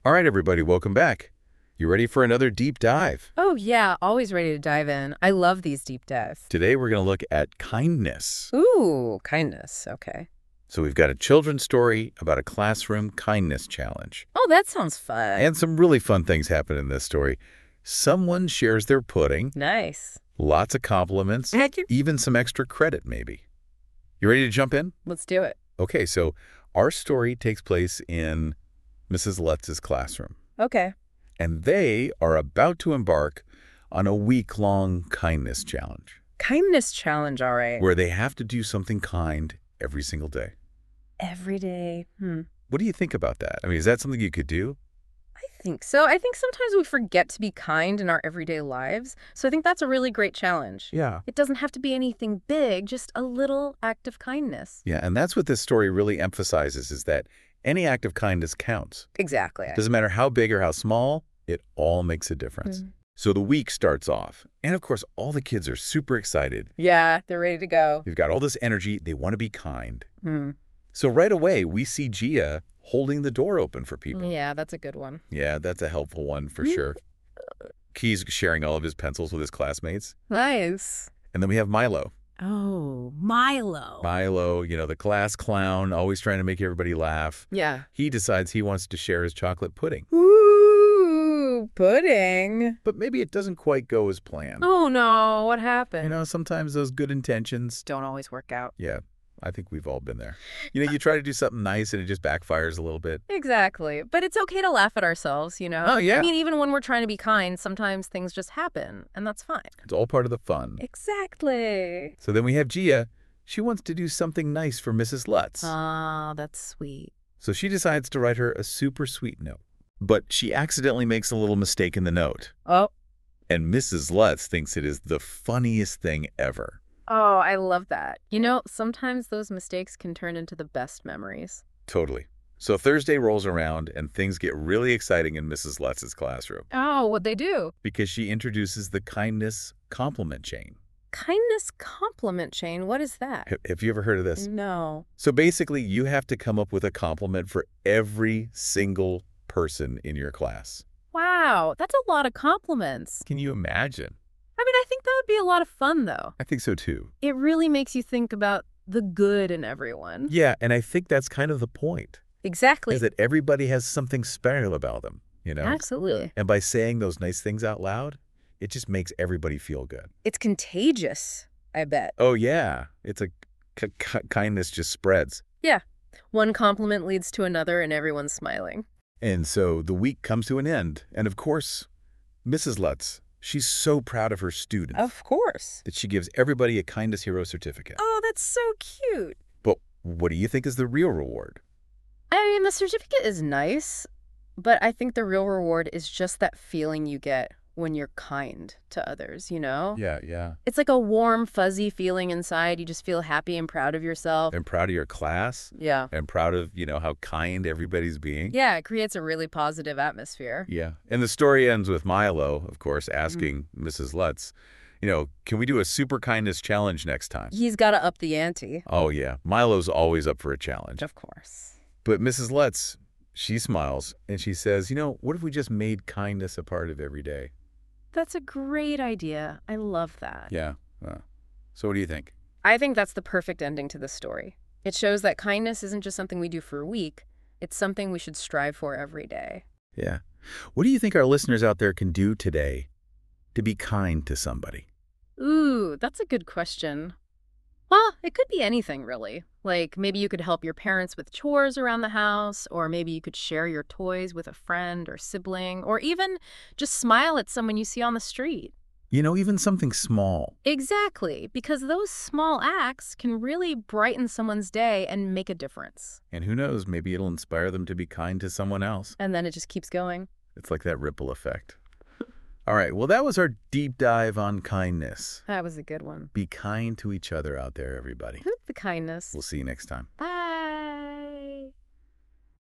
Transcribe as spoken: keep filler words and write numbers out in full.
All right, everybody, welcome back. You ready for another deep dive? Oh, yeah, always ready to dive in. I love these deep dives. Today, we're going to look at kindness. Ooh, kindness. Okay. So we've got a children's story about a classroom kindness challenge. Oh, that sounds fun. And some really fun things happen in this story. Someone shares their pudding, Nice. lots of compliments, even some extra credit, maybe. You ready to jump in? Let's do it. Okay, so our story takes place in Missus Lutz's classroom. Okay. And they are about to embark on a week-long kindness challenge. Kindness challenge, all right. Where they have to do something kind every single day. Every day. Hmm. What do you think about that? I mean, is that something you could do? I think so. I think sometimes we forget to be kind in our everyday lives. So I think that's a really great challenge. Yeah. It doesn't have to be anything big, just a little act of kindness. Yeah, and that's what this story really emphasizes, is that any act of kindness counts. Exactly. Doesn't matter how big or how small, it all makes a difference. Mm. So the week starts off, and of course, all the kids are super excited. Yeah, they're ready to go. They've got all this energy. They want to be kind. Hmm. So right away, we see Gia holding the door open for people. Yeah, that's a good one. Yeah, that's a helpful one for sure. Key's sharing all of his pencils with his classmates. Nice. And then we have Milo. Oh, Milo. Milo, you know, the class clown, always trying to make everybody laugh. Yeah. He decides he wants to share his chocolate pudding. Ooh, pudding. But maybe it doesn't quite go as planned. Oh, no. What happened? You know, sometimes those good intentions. Don't always work out. Yeah, I think we've all been there. You know, you try to do something nice and it just backfires a little bit. Exactly. But it's okay to laugh at ourselves, you know? Oh, yeah. I mean, even when we're trying to be kind, sometimes things just happen, and that's fine. It's all part of the fun. Exactly. So then we have Gia. She wants to do something nice for Missus Lutz. Ah, that's sweet. So she decides to write her a super sweet note. But she accidentally makes a little mistake in the note. Oh. And Missus Lutz thinks it is the funniest thing ever. Oh, I love that. You know, sometimes those mistakes can turn into the best memories. Totally. So Thursday rolls around and things get really exciting in Missus Lutz's classroom. Oh, what'd they do? Because she introduces the kindness compliment chain. Kindness compliment chain? What is that? H- Have you ever heard of this? No. So basically, you have to come up with a compliment for every single person in your class. Wow, that's a lot of compliments. Can you imagine? I mean, I think that would be a lot of fun, though. I think so too. It really makes you think about the good in everyone. Yeah, and I think that's kind of the point. Exactly. Is that everybody has something special about them, you know? Absolutely. And by saying those nice things out loud, it just makes everybody feel good. It's contagious, I bet. Oh, yeah. It's a k k kindness just spreads. Yeah. One compliment leads to another and everyone's smiling. And so the week comes to an end. And of course, Missus Lutz, she's so proud of her students Of course. that she gives everybody a Kindness Hero certificate. Oh, that's so cute. But what do you think is the real reward? I mean, the certificate is nice, but I think the real reward is just that feeling you get when you're kind to others, you know? Yeah, yeah. It's like a warm, fuzzy feeling inside. You just feel happy and proud of yourself. And proud of your class. Yeah. And proud of, you know, how kind everybody's being. Yeah, it creates a really positive atmosphere. Yeah. And the story ends with Milo, of course, asking mm-hmm. Missus Lutz, you know, can we do a super kindness challenge next time? He's got to up the ante. Oh, yeah. Milo's always up for a challenge. Of course. But Missus Lutz, she smiles and she says, you know, what if we just made kindness a part of every day? That's a great idea. I love that. Yeah. Uh, so what do you think? I think that's the perfect ending to this story. It shows that kindness isn't just something we do for a week. It's something we should strive for every day. Yeah. What do you think our listeners out there can do today to be kind to somebody? Ooh, that's a good question. Well, it could be anything, really. Like, maybe you could help your parents with chores around the house, or maybe you could share your toys with a friend or sibling, or even just smile at someone you see on the street. You know, even something small. Exactly, because those small acts can really brighten someone's day and make a difference. And who knows, maybe it'll inspire them to be kind to someone else. And then it just keeps going. It's like that ripple effect. All right, well, that was our deep dive on kindness. That was a good one. Be kind to each other out there, everybody. The kindness. We'll see you next time. Bye.